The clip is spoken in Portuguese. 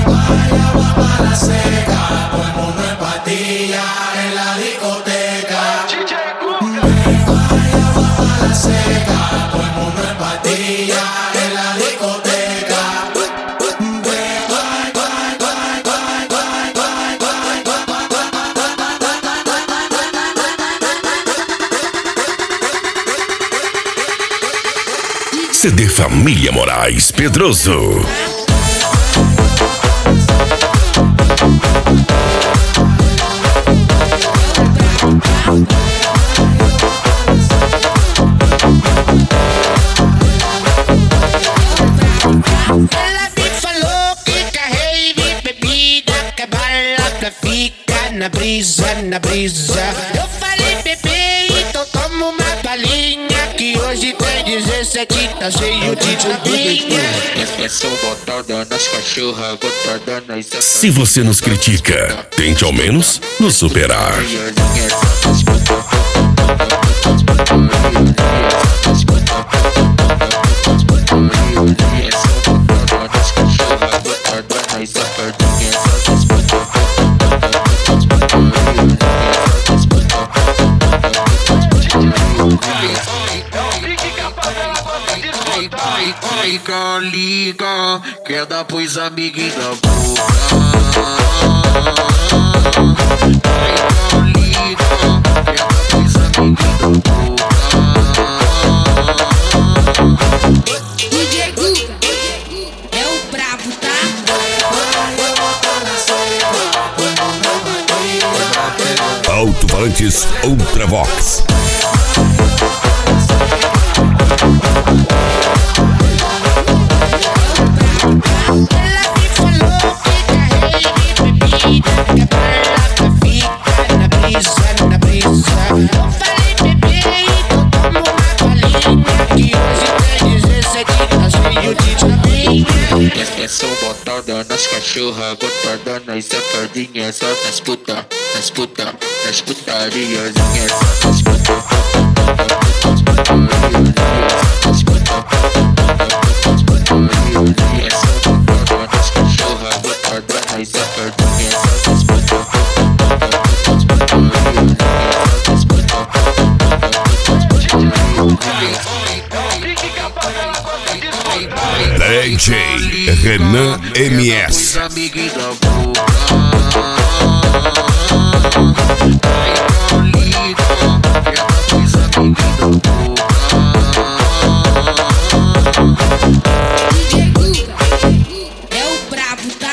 CD Família Moraes Pedroso. Ela me falou que rave, bebida, que bala, fica na brisa, na brisa. Eu falei, bebê, então toma uma balinha, que hoje tem 17, tá cheio de tapinha. É só botada nas cachorras, botada nas... Se você nos critica, tente ao menos nos superar. Liga, liga, quer dar pros amiguinhos da boca. Liga, liga, quer dar pros amiguinhos da boca. DJ Guga é o brabo, tá? Alto-falantes Ultravox. Ela me falou que rave, bebida, que bala, fica na brisa, na brisa. Eu falei, bebê, então toma uma balinha, que hoje tem 17, tá cheio de tapinha. É só botada nas cachorras, botada nas safadinhas, só nas puta, nas puta, nas putarias, só nas puta. DJ Renan MS. DJ Guga é o brabo, tá?